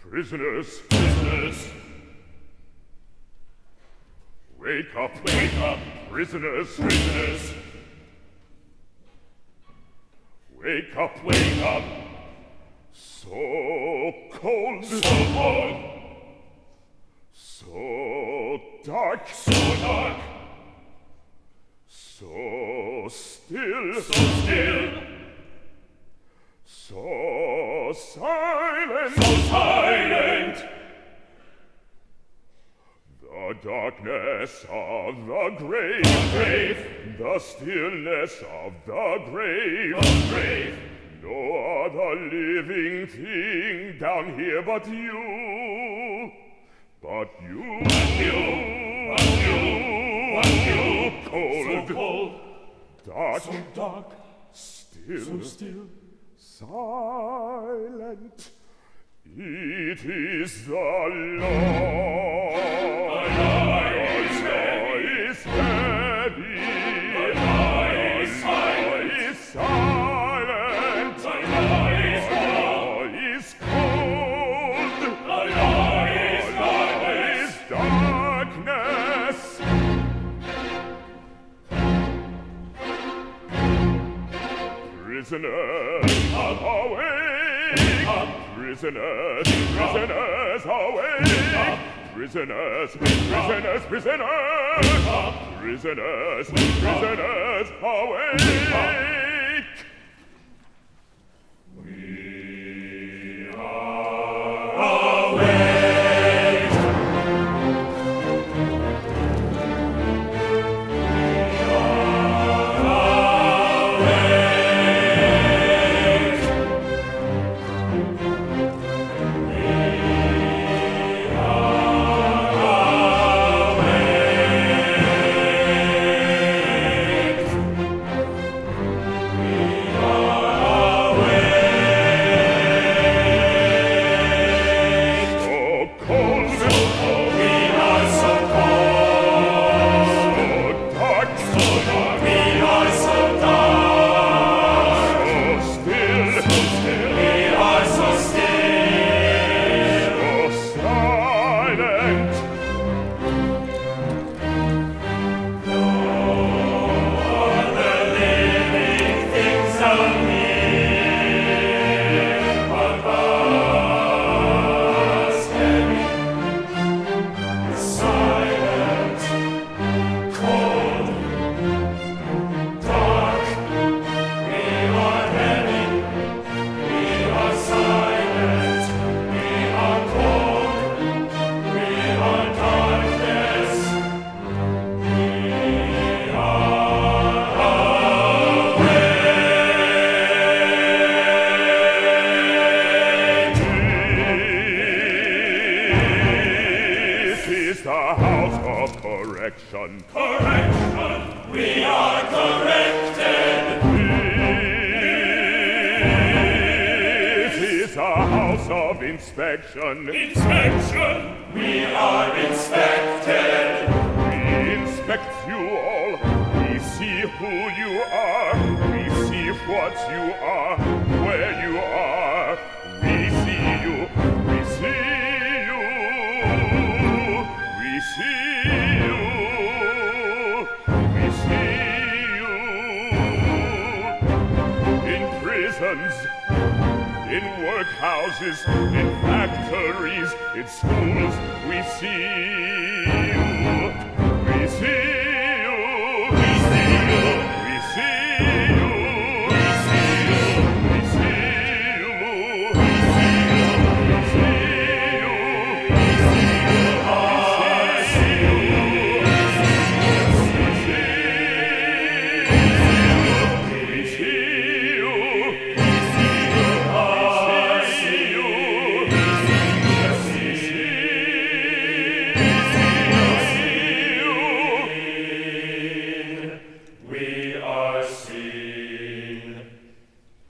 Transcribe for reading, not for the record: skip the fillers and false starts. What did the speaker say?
Prisoners, Prisoners, wake up, wake up. prisoners, Prisoners, wake up, wake up. so cold, So cold, so dark, so dark, so still, so still, so silent. so silent. The darkness of the grave, The grave, the stillness of the grave. the grave. No other living thing down here but you. But you. Cold, So cold, dark, so dark, still, so still. silent. It is the law. The law is heavy. The law is silent. is silent. The law is The cold. law is cold. The law is The law darkness. is darkness. Prisoners, awake! Prisoners, prisoners, awake! Prisoners, prisoners, prisoners! Prisoners, prisoners, awake! So cold, We are so cold, so dark, so dark. We are so dark, so still, we are so still. so silent. The living things are near, but us heavy, silent, cold, dark. We are heavy, we are silent, we are cold, we are darkness. This is the house of correction. Correction, we are corrected. This is a house of inspection. Inspection, we are inspected. We inspect you all. We see who you are. We see what you are, where you are. We see you. We see you. We see you. We see you. In prisons, in workhouses, in factories, in schools, we see you. We see